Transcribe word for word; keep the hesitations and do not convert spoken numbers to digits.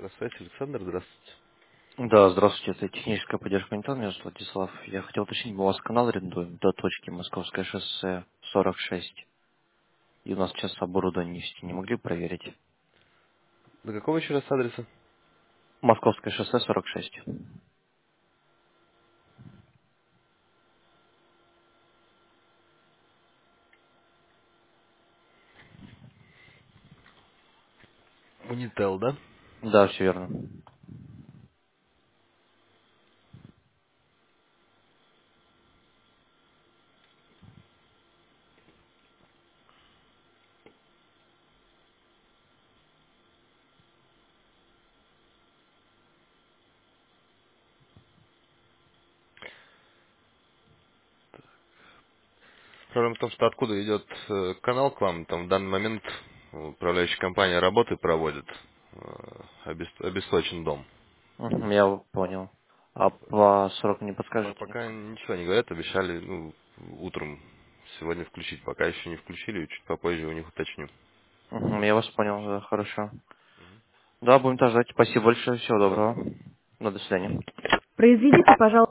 Здравствуйте, Александр, здравствуйте. Да, здравствуйте, это техническая поддержка Интел, меня зовут Владислав. Я хотел уточнить, мы у вас канал арендуем до точки Московское шоссе сорок шесть. И у нас сейчас оборудование не в сети. Не могли бы проверить? До какого еще раз адреса? Московское шоссе сорок шесть. Унител, да? Да, все верно. Проблема в том, что откуда идет э, канал к вам, там в данный момент управляющая компания работы проводит, э, обес- обесточен дом. Мгм, я понял. А по сроку не По- подскажете? Пока ничего не говорят, обещали ну, утром сегодня включить. Пока еще не включили, чуть попозже у них уточню. Мгм, я вас понял, да, хорошо. Да, будем так ждать. Спасибо большое, всего доброго. Ну, до свидания. Произведите, пожалуйста,